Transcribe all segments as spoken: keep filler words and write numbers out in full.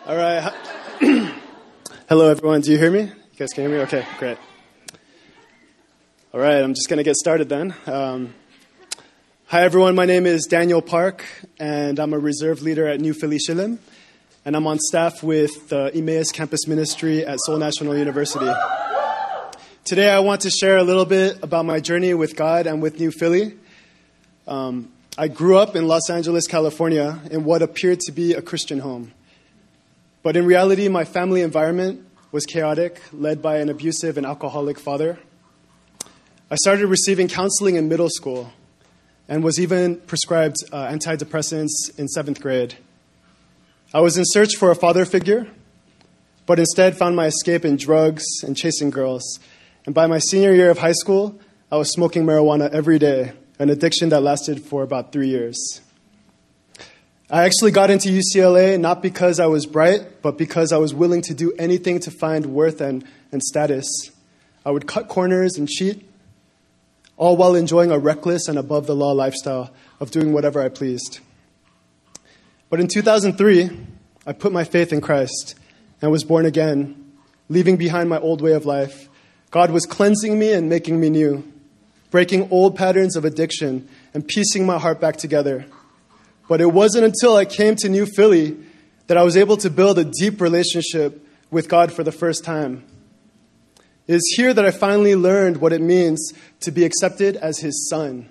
All right. Hello, everyone. Do you hear me? You guys can hear me? Okay, great. All right, I'm just going to get started then. Um, hi, everyone. My name is Daniel Park, and I'm a reserve leader at New Philly Shillim, and I'm on staff with the Emmaus Campus Ministry at Seoul National University. Today, I want to share a little bit about my journey with God and with New Philly. Um, I grew up in Los Angeles, California, in what appeared to be a Christian home. But in reality, my family environment was chaotic, led by an abusive and alcoholic father. I started receiving counseling in middle school and was even prescribed uh, antidepressants in seventh grade. I was in search for a father figure, but instead found my escape in drugs and chasing girls. And by my senior year of high school, I was smoking marijuana every day, an addiction that lasted for about three years. I actually got into U C L A not because I was bright, but because I was willing to do anything to find worth and, and status. I would cut corners and cheat, all while enjoying a reckless and above-the-law lifestyle of doing whatever I pleased. But in two thousand three, I put my faith in Christ and was born again, leaving behind my old way of life. God was cleansing me and making me new, breaking old patterns of addiction and piecing my heart back together. But it wasn't until I came to New Philly that I was able to build a deep relationship with God for the first time. It is here that I finally learned what it means to be accepted as His son.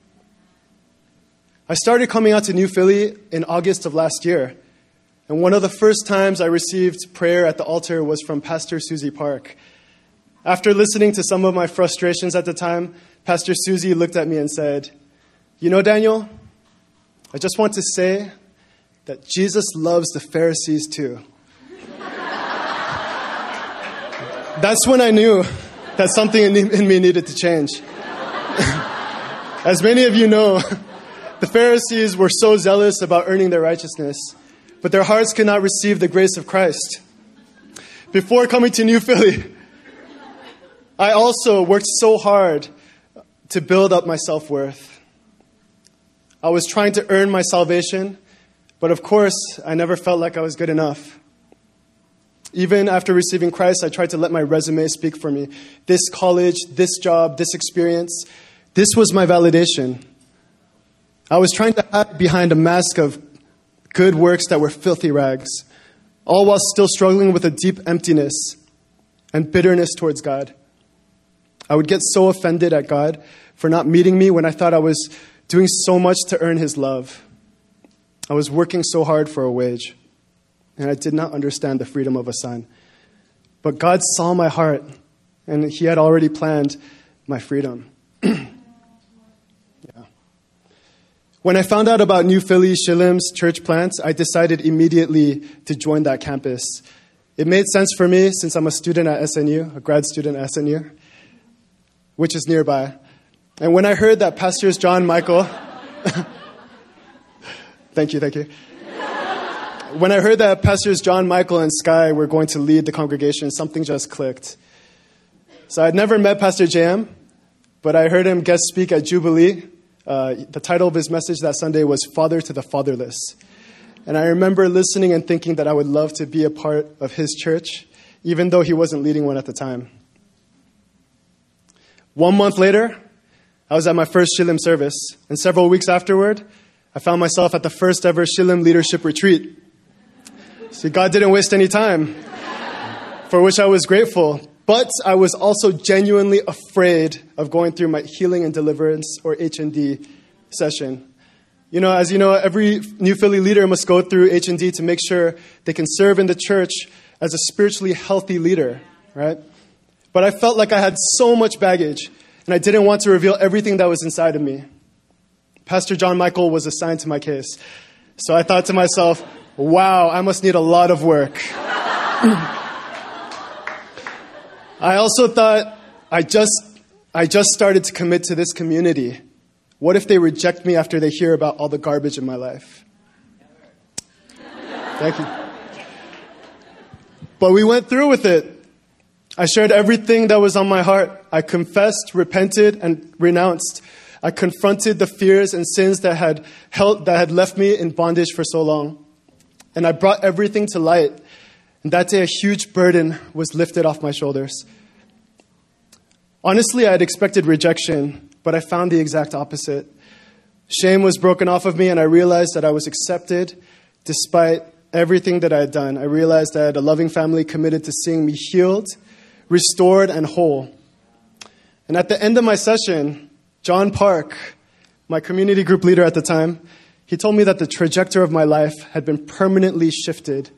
I started coming out to New Philly in August of last year, and one of the first times I received prayer at the altar was from Pastor Susie Park. After listening to some of my frustrations at the time, Pastor Susie looked at me and said, "You know, Daniel, I just want to say that Jesus loves the Pharisees too." That's when I knew that something in me needed to change. As many of you know, the Pharisees were so zealous about earning their righteousness, but their hearts could not receive the grace of Christ. Before coming to New Philly, I also worked so hard to build up my self-worth. I was trying to earn my salvation, but of course, I never felt like I was good enough. Even after receiving Christ, I tried to let my resume speak for me. This college, this job, this experience, this was my validation. I was trying to hide behind a mask of good works that were filthy rags, all while still struggling with a deep emptiness and bitterness towards God. I would get so offended at God for not meeting me when I thought I was doing so much to earn His love. I was working so hard for a wage, and I did not understand the freedom of a son. But God saw my heart, and He had already planned my freedom. yeah. When I found out about New Philly Shillim's church plant, I decided immediately to join that campus. It made sense for me since I'm a student at S N U, a grad student at S N U, which is nearby. And when I heard that Pastors John Michael, thank you, thank you. When I heard that Pastors John Michael and Sky were going to lead the congregation, something just clicked. So I'd never met Pastor J M, but I heard him guest speak at Jubilee. Uh, the title of his message that Sunday was Father to the Fatherless. And I remember listening and thinking that I would love to be a part of his church, even though he wasn't leading one at the time. One month later, I was at my first Shillim service, and several weeks afterward, I found myself at the first ever Shillim leadership retreat. See, God didn't waste any time, for which I was grateful, but I was also genuinely afraid of going through my healing and deliverance, or H and D, session. You know, as you know, every New Philly leader must go through H and D to make sure they can serve in the church as a spiritually healthy leader, right? But I felt like I had so much baggage, and I didn't want to reveal everything that was inside of me. Pastor John Michael was assigned to my case. So I thought to myself, wow, I must need a lot of work. I also thought, I just, I just started to commit to this community. What if they reject me after they hear about all the garbage in my life? Thank you. But we went through with it. I shared everything that was on my heart. I confessed, repented, and renounced. I confronted the fears and sins that had held, that had left me in bondage for so long. and I brought everything to light. And that day, a huge burden was lifted off my shoulders. Honestly, I had expected rejection, but I found the exact opposite. Shame was broken off of me, and I realized that I was accepted despite everything that I had done. I realized I had a loving family committed to seeing me healed, restored, and whole. And at the end of my session, John Park, my community group leader at the time, he told me that the trajectory of my life had been permanently shifted.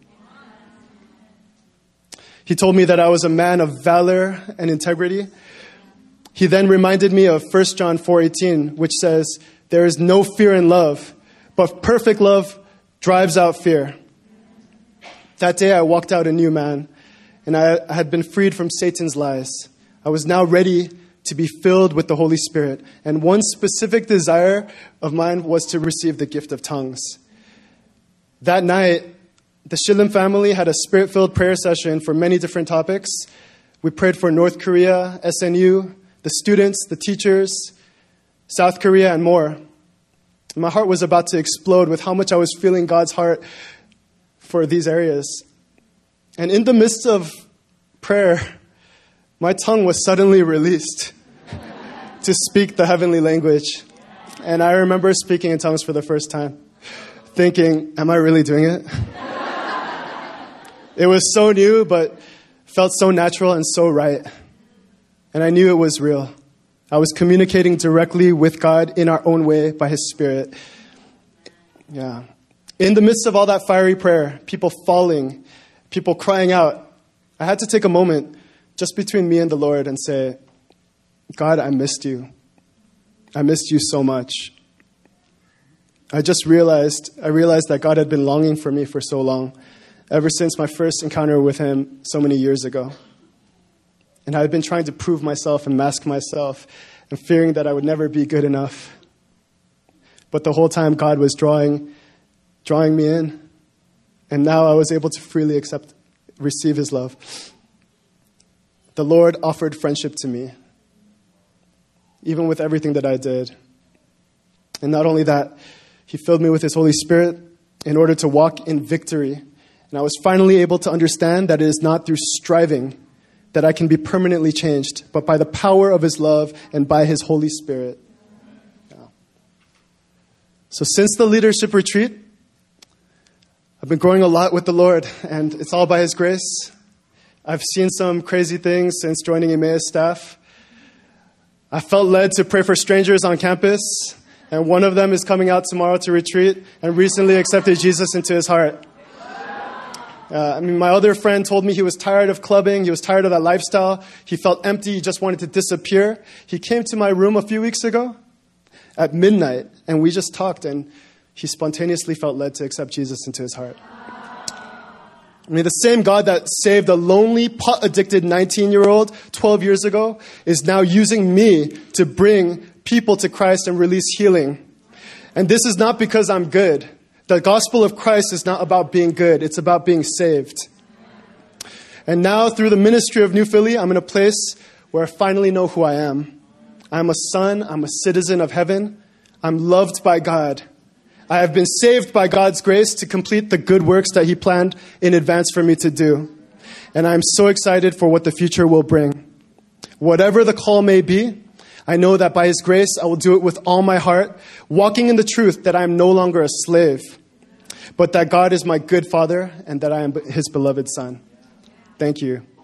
He told me that I was a man of valor and integrity. He then reminded me of First John four eighteen, which says, "There is no fear in love, but perfect love drives out fear." That day I walked out a new man, and I had been freed from Satan's lies. I was now ready to be filled with the Holy Spirit. And one specific desire of mine was to receive the gift of tongues. That night, the Shillim family had a spirit-filled prayer session for many different topics. We prayed for North Korea, S N U, the students, the teachers, South Korea, and more. My heart was about to explode with how much I was feeling God's heart for these areas. And in the midst of prayer, my tongue was suddenly released to speak the heavenly language. And I remember speaking in tongues for the first time, thinking, am I really doing it? It was so new, but felt so natural and so right. And I knew it was real. I was communicating directly with God in our own way by His Spirit. Yeah. In the midst of all that fiery prayer, people falling, people crying out, I had to take a moment just between me and the Lord and say, God, I missed you. I missed you so much. I just realized, I realized that God had been longing for me for so long, ever since my first encounter with Him so many years ago. And I had been trying to prove myself and mask myself and fearing that I would never be good enough. But the whole time God was drawing, drawing me in. And now I was able to freely accept, receive His love. The Lord offered friendship to me, even with everything that I did. And not only that, He filled me with His Holy Spirit in order to walk in victory. And I was finally able to understand that it is not through striving that I can be permanently changed, but by the power of His love and by His Holy Spirit. Yeah. So since the leadership retreat, I've been growing a lot with the Lord, and it's all by His grace. I've seen some crazy things since joining Emmaus staff. I felt led to pray for strangers on campus, and one of them is coming out tomorrow to retreat and recently accepted Jesus into his heart. Uh, I mean, my other friend told me he was tired of clubbing. He was tired of that lifestyle. He felt empty. He just wanted to disappear. He came to my room a few weeks ago at midnight, and we just talked, and he spontaneously felt led to accept Jesus into his heart. I mean, the same God that saved a lonely, pot-addicted nineteen-year-old twelve years ago is now using me to bring people to Christ and release healing. And this is not because I'm good. The gospel of Christ is not about being good. It's about being saved. And now, through the ministry of New Philly, I'm in a place where I finally know who I am. I'm a son. I'm a citizen of heaven. I'm loved by God. I have been saved by God's grace to complete the good works that He planned in advance for me to do. And I'm so excited for what the future will bring. Whatever the call may be, I know that by His grace, I will do it with all my heart, walking in the truth that I am no longer a slave, but that God is my good Father and that I am His beloved Son. Thank you.